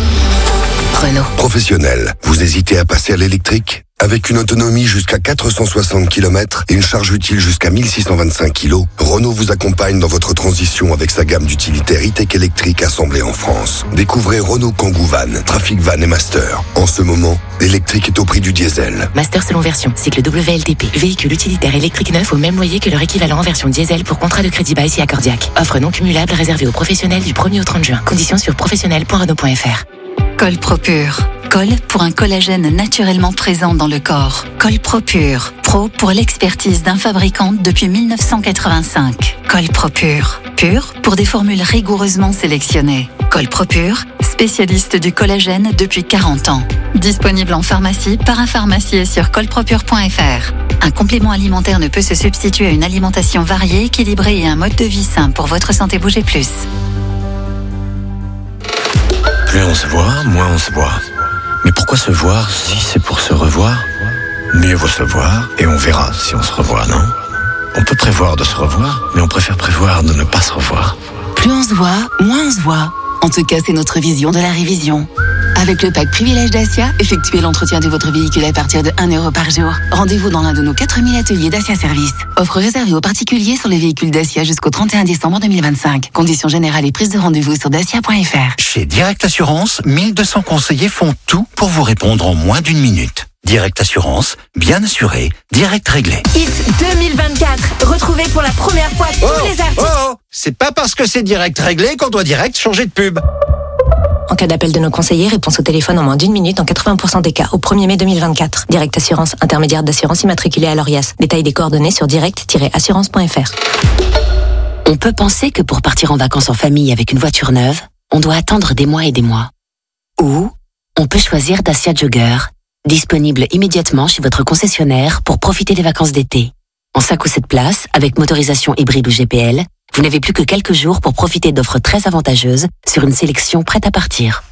Renault. Professionnel, vous hésitez à passer à l'électrique ? Avec une autonomie jusqu'à quatre cent soixante kilomètres et une charge utile jusqu'à mille six cent vingt-cinq kilos, Renault vous accompagne dans votre transition avec sa gamme d'utilitaires e-tech électriques assemblés en France. Découvrez Renault Kangoo Van, Trafic Van et Master. En ce moment, l'électrique est au prix du diesel. Master selon version, cycle W L T P. Véhicule utilitaire électrique neuf au même loyer que leur équivalent en version diesel pour contrat de crédit bail si accordiaque. Offre non cumulable réservée aux professionnels du premier au trente juin. Conditions sur professionnel point renault point f r. Colpropure. Col pour un collagène naturellement présent dans le corps. Colpropure. Pro pour l'expertise d'un fabricant depuis mille neuf cent quatre-vingt-cinq. Colpropure. Pur pour des formules rigoureusement sélectionnées. Colpropure, spécialiste du collagène depuis quarante ans. Disponible en pharmacie, parapharmacie et sur colpropure point f r. Un complément alimentaire ne peut se substituer à une alimentation variée, équilibrée et un mode de vie sain pour votre santé. Bougez plus. Plus on se voit, moins on se voit. Mais pourquoi se voir si c'est pour se revoir ? Mieux vaut se voir et on verra si on se revoit, non ? On peut prévoir de se revoir, mais on préfère prévoir de ne pas se revoir. Plus on se voit, moins on se voit. En tout cas, c'est notre vision de la révision. Avec le pack Privilège Dacia, effectuez l'entretien de votre véhicule à partir de un euro par jour. Rendez-vous dans l'un de nos quatre mille ateliers Dacia Service. Offre réservée aux particuliers sur les véhicules Dacia jusqu'au trente et un décembre deux mille vingt-cinq. Conditions générales et prise de rendez-vous sur dacia point f r. Chez Direct Assurance, mille deux cents conseillers font tout pour vous répondre en moins d'une minute. Direct Assurance, bien assuré, direct réglé. Hit deux mille vingt-quatre. Retrouvez pour la première fois tous Oh, les artistes. oh, oh, c'est pas parce que c'est direct réglé qu'on doit direct changer de pub. En cas d'appel de nos conseillers, réponse au téléphone en moins d'une minute en quatre-vingts pour cent des cas au premier mai deux mille vingt-quatre. Direct Assurance, intermédiaire d'assurance immatriculée à l'Orias. Détail des coordonnées sur direct tiret assurance point f r. On peut penser que pour partir en vacances en famille avec une voiture neuve, on doit attendre des mois et des mois. Ou on peut choisir Dacia Jogger, disponible immédiatement chez votre concessionnaire pour profiter des vacances d'été. En cinq ou sept places, avec motorisation hybride ou G P L, vous n'avez plus que quelques jours pour profiter d'offres très avantageuses sur une sélection prête à partir.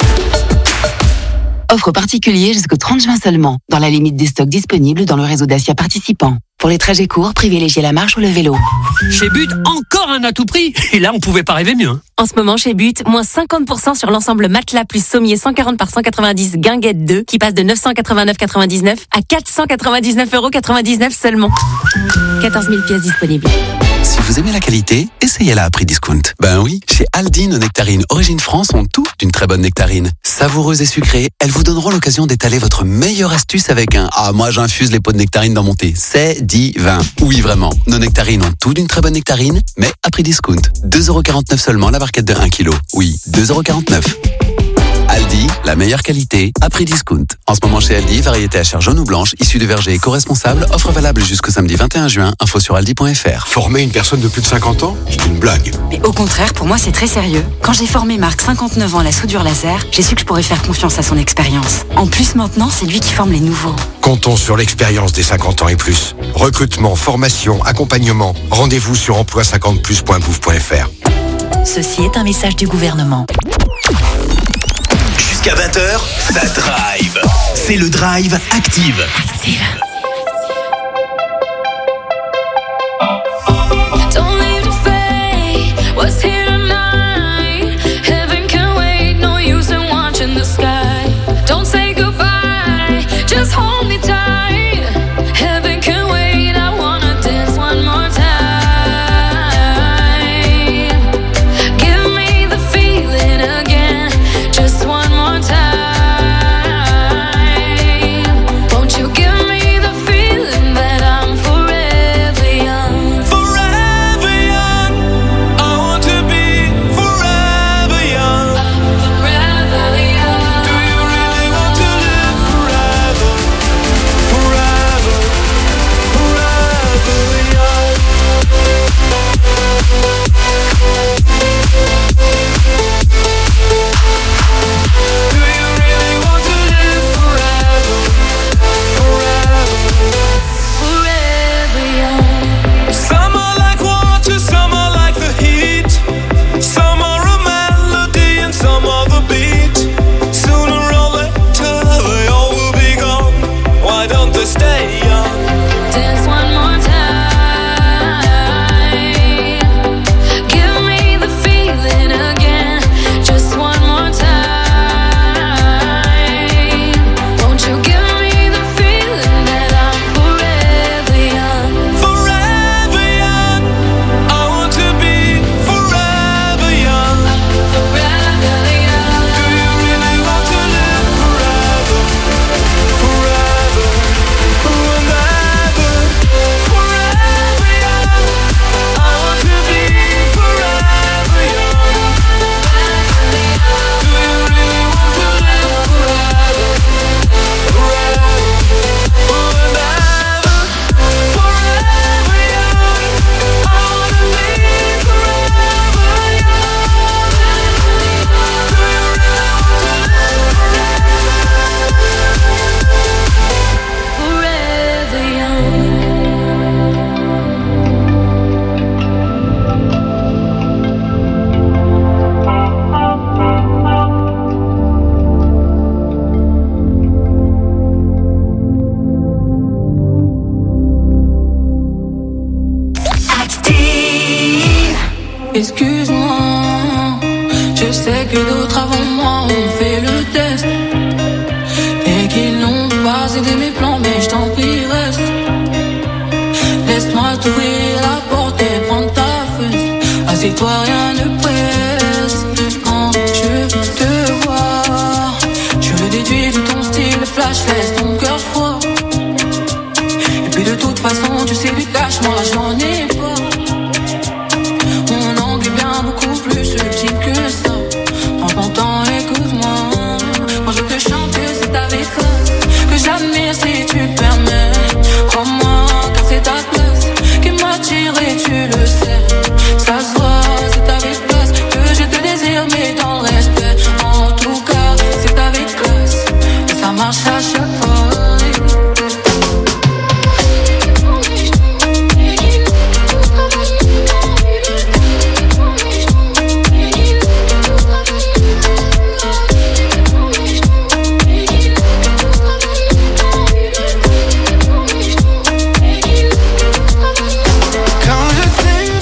Offre particulière jusqu'au trente juin seulement, dans la limite des stocks disponibles dans le réseau Dacia participant. Pour les trajets courts, privilégiez la marche ou le vélo. Chez But, encore un à tout prix. Et là, on pouvait pas rêver mieux. Hein. En ce moment, chez But, moins cinquante pour cent sur l'ensemble matelas plus sommier cent quarante par cent quatre-vingt-dix Guinguette deux, qui passe de neuf cent quatre-vingt-neuf virgule quatre-vingt-dix-neuf à quatre cent quatre-vingt-dix-neuf euros quatre-vingt-dix-neuf seulement. quatorze mille pièces disponibles. Si vous aimez la qualité, essayez-la à prix discount. Ben oui, chez Aldi, nos nectarines Origine France ont tout d'une très bonne nectarine. Savoureuses et sucrées, elles vous donneront l'occasion d'étaler votre meilleure astuce avec un « Ah, moi j'infuse les pots de nectarine dans mon thé, c'est divin ». Oui, vraiment, nos nectarines ont tout d'une très bonne nectarine, mais à prix discount. deux euros quarante-neuf seulement la barquette de un kilo. Oui, deux euros quarante-neuf. Aldi, la meilleure qualité, à prix discount. En ce moment chez Aldi, variété à chair jaune ou blanche, issue de verger éco-responsable, offre valable jusqu'au samedi vingt et un juin, info sur aldi point fr. Former une personne de plus de cinquante ans, c'est une blague. Mais au contraire, pour moi c'est très sérieux. Quand j'ai formé Marc, cinquante-neuf ans, à la soudure laser, j'ai su que je pourrais faire confiance à son expérience. En plus maintenant, c'est lui qui forme les nouveaux. Comptons sur l'expérience des cinquante ans et plus. Recrutement, formation, accompagnement. Rendez-vous sur emploi cinquante plus point gouv point fr. Ceci est un message du gouvernement. Jusqu'à vingt heures, ça drive. C'est le Drive Active. Active. Don't leave the fate. What's here tonight? Heaven can wait. No use in watching the sky. Don't say goodbye. Just hold me tight. Heaven can wait. I wanna dance one more time. Give me the feeling again. Just one more time. Won't you give me the feeling that I'm forever young? Forever young. I want to be forever young. Forever young. Do you really want to live forever? Forever, forever young. Do you really want to live forever? Forever, Forever young. some are like water, some are like the heat. Some are a melody and some are the beat. Sooner or later they all will be gone. Why don't they stay young? Dance one more time. Give me the feeling again. Just one more time. Won't you give me the feeling that I'm forever young? Forever young. I want to be forever young. Forever young. Do you really want to live forever? Forever, forever, forever young. I want to be forever young. Do you really want to live forever? Forever, forever, forever young. I want to be forever young. Do you really want to live Forever young. Excuse-moi, je sais que d'autres avant moi ont fait le test et qu'ils n'ont pas aidé mes plans, mais je t'en prie reste. Laisse-moi t'ouvrir la porte et prendre ta fesse. Assieds-toi, rien ne presse. Quand je te vois, je le déduis de ton style flash, laisse ton cœur froid. Et puis de toute façon, tu sais du cash, moi j'en ai pas. Mon angle est bien beaucoup plus subtil que ça. Prends ton temps, écoute-moi. Quand je te chante, c'est avec classe que j'admire si tu permets. Crois-moi, car c'est ta place qui m'attire et tu le sais. Ça se voit, c'est avec classe que je te désire, mais dans le respect. En tout cas, c'est avec classe et ça marche à chaque fois. Quand je t'aime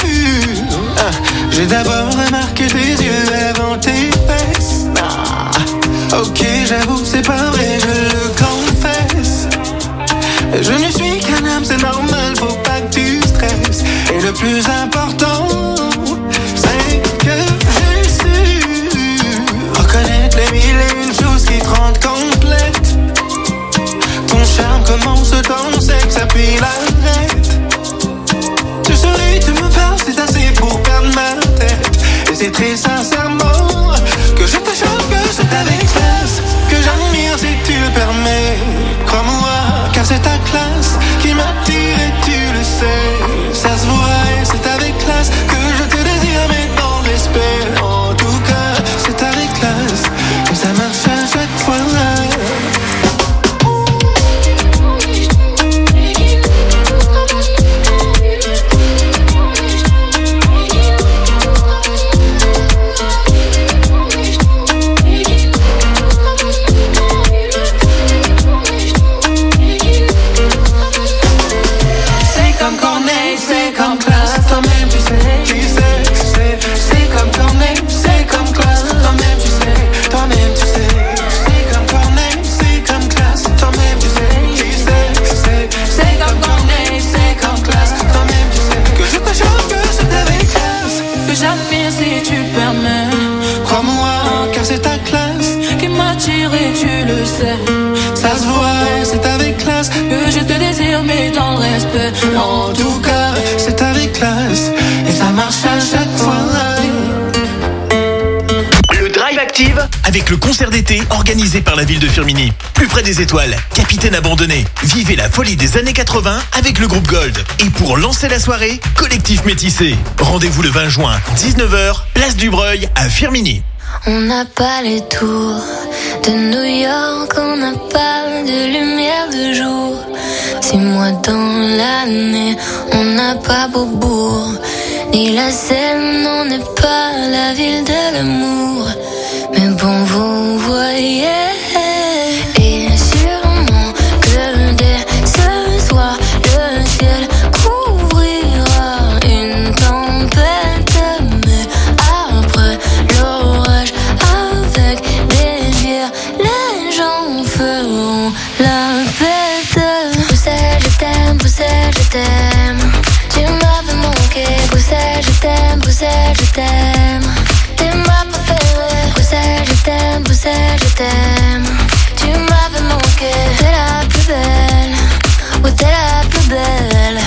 important, c'est que j'ai su reconnaître les mille et une choses qui te rendent complète. Ton charme commence dans sexe, ça puis l'arrête. Tu souris, tu me parles, c'est assez pour perdre ma tête. Et c'est très sincèrement que je te chante, que c'est avec classe, que j'admire si tu le permets. Crois-moi, car c'est ta classe qui m'attire et tu le sais. Ça se voit et c'est avec classe que je te désire, mais dans le respect. En tout cas, c'est avec classe que ça marche à chaque fois. Ça se voit, c'est avec classe que je te désire, mais dans le respect. En tout cas, c'est avec classe et ça marche à chaque fois. Le Drive Active avec le concert d'été organisé par la ville de Firminy. Plus près des étoiles, Capitaine Abandonné. Vivez la folie des années quatre-vingts avec le groupe Gold. Et pour lancer la soirée, Collectif Métissé. Rendez-vous le vingt juin, dix-neuf heures, place du Breuil à Firminy. On n'a pas les tours de New York, on n'a pas de lumière de jour. Six mois dans l'année, on n'a pas Beaubourg, ni la Seine, on n'est pas la ville de l'amour. Mais bon, vous voyez, et sûrement que dès ce soir, le ciel couvrira une tempête. Mais après l'orage, avec des bières, les gens feront la fête. Bruxelles, je t'aime, Bruxelles, je t'aime. Tu m'avais manqué, Bruxelles, je t'aime, Bruxelles, je t'aime. T'es ma préférée, Bruxelles, je t'aime, Bruxelles, je t'aime. Tu m'avais manqué, t'es la plus belle, oh t'es la plus belle.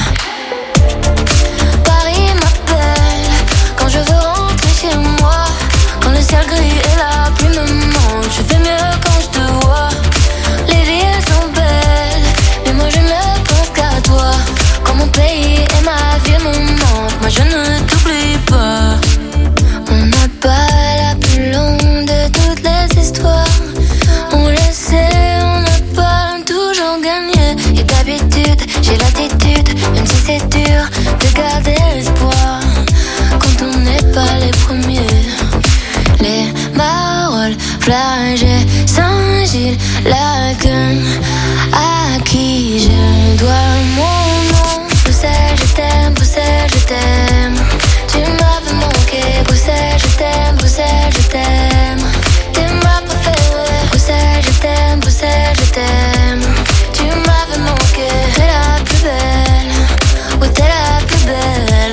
Paris m'appelle, quand je veux rentrer chez moi. Quand le ciel gris et la pluie me manquent, je fais mieux quand je te vois. Les villes sont belles, mais moi je ne pense qu'à toi. Quand mon pays et ma vie me manquent, moi je ne t'oublie pas. On n'a pas la plus longue de toutes les histoires. On le sait, on n'a pas toujours gagné. Et d'habitude, j'ai l'attitude, même si c'est dur, de garder l'espoir. Quand on n'est pas les premiers. Les Marolles, Flagey, Saint-Gilles, Laken, à qui je dois mon nom. Bruxelles, je t'aime, Bruxelles, je t'aime. Tu m'avais manqué, Bruxelles, je t'aime, Bruxelles, je t'aime. T'es ma préférée, Bruxelles, je t'aime, Bruxelles, je t'aime. Tu m'avais manqué, t'es la plus belle, oh t'es la plus belle.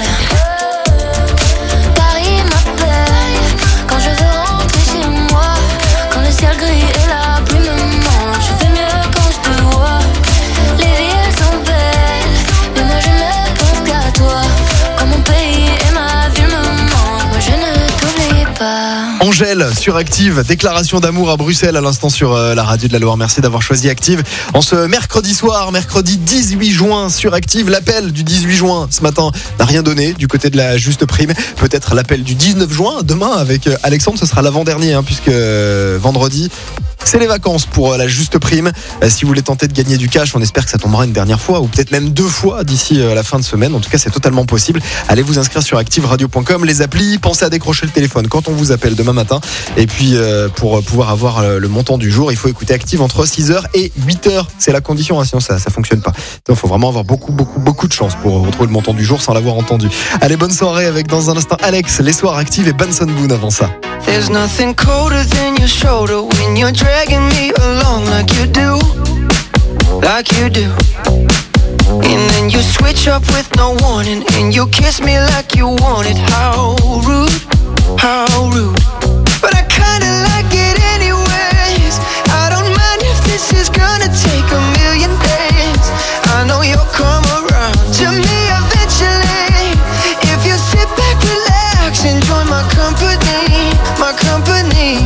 Paris m'appelle, quand je veux rentrer chez moi. Quand le ciel gris et la pluie me manquent, je fais mieux quand je te vois. Les villes sont belles, mais moi je ne pense qu'à toi. Quand mon pays et ma ville me manquent, moi je ne t'oublie pas. Angèle sur Active, déclaration d'amour à Bruxelles à l'instant sur euh, la radio de la Loire. Merci d'avoir choisi Active. En ce mercredi soir, mercredi dix-huit juin sur Active, l'appel du dix-huit juin ce matin n'a rien donné du côté de la juste prime. Peut-être l'appel du dix-neuf juin demain avec euh, Alexandre, ce sera l'avant-dernier hein, puisque euh, vendredi c'est les vacances pour euh, la juste prime. Euh, si vous voulez tenter de gagner du cash, on espère que ça tombera une dernière fois ou peut-être même deux fois d'ici euh, la fin de semaine. En tout cas, c'est totalement possible. Allez vous inscrire sur active radio point com, les applis, pensez à décrocher le téléphone quand on vous appelle demain matin. Et puis euh, pour pouvoir avoir euh, le montant du jour, il faut écouter Active entre six heures et huit heures. C'est la condition, hein, sinon ça ça fonctionne pas. Il faut vraiment avoir beaucoup beaucoup beaucoup de chance pour retrouver le montant du jour sans l'avoir entendu. Allez, bonne soirée avec dans un instant Alex, les soirs Active et Benson Boone avant ça. There's nothing colder than your shoulder when you're dragging me along like you do, like you do. And then you switch up with no warning, and you kiss me like you want it. How rude, how rude. But I kinda like it anyways. I don't mind if this is gonna take a million days. I know you'll come around to me eventually. If you sit back, relax, enjoy my company, my company.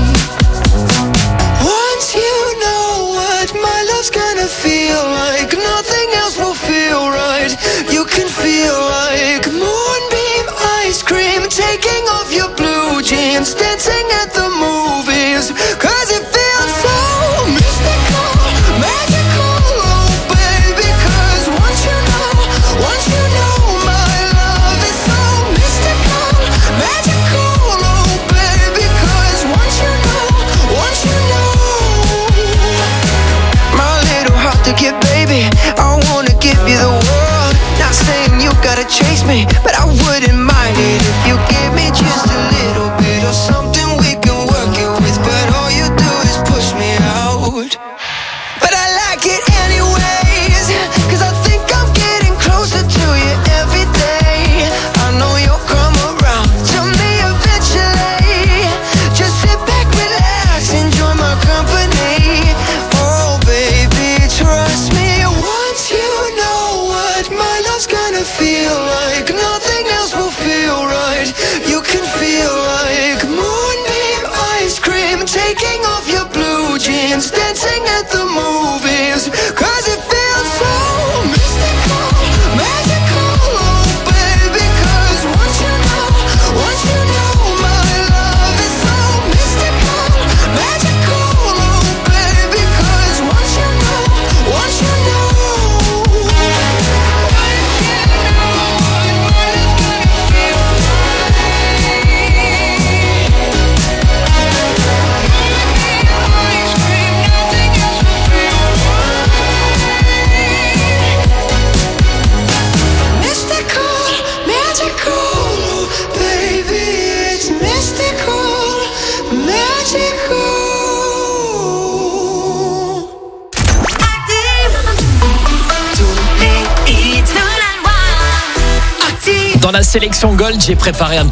Once you know what my love's gonna feel like, nothing else will feel right. You can feel like moonbeam ice cream, taking off your blue jeans, dancing at the movies. Cause it feels so mystical, magical, oh baby. Cause once you know, once you know my love is so mystical, magical, oh baby. Cause once you know, once you know, my little heart to get, baby, I wanna give you the world. Not saying you gotta chase me, but I wouldn't mind it if you give me just a little bit of something we can work it with. But all you do is push me out. But I like it anyways, cause I think I'm getting closer to you every day. I know you'll come around to me eventually. Just sit back, relax, enjoy my company. Oh baby, trust me. Once you know what my love's gonna feel like, nothing else will feel right. You can feel like moonbeam ice cream, taking off your blue jeans, dancing at the movies. Cause it feels so mystical, magical, oh baby. Cause once you know, once you know my love is so mystical, magical, oh baby. Cause once you know, once you know. Dans la sélection Gold, j'ai préparé un